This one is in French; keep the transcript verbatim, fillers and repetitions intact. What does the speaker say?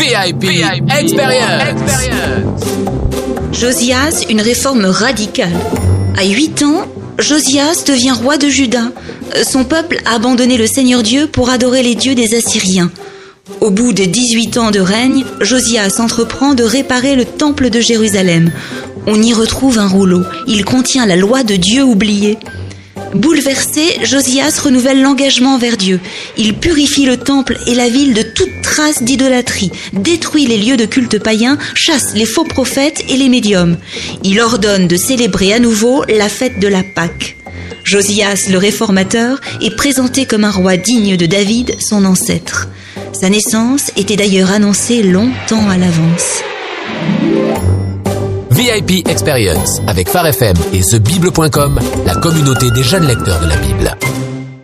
V I P, V I P Experience. Experience. Josias, une réforme radicale. À huit ans, Josias devient roi de Juda. Son peuple a abandonné le Seigneur Dieu pour adorer les dieux des Assyriens. Au bout de dix-huit ans de règne, Josias entreprend de réparer le temple de Jérusalem. On y retrouve un rouleau. Il contient la loi de Dieu oubliée. Bouleversé, Josias renouvelle l'engagement envers Dieu. Il purifie le temple et la ville de toute trace d'idolâtrie, détruit les lieux de culte païens, chasse les faux prophètes et les médiums. Il ordonne de célébrer à nouveau la fête de la Pâque. Josias, le réformateur, est présenté comme un roi digne de David, son ancêtre. Sa naissance était d'ailleurs annoncée longtemps à l'avance. V I P Experience avec Phare F M et The Bible point com, la communauté des jeunes lecteurs de la Bible.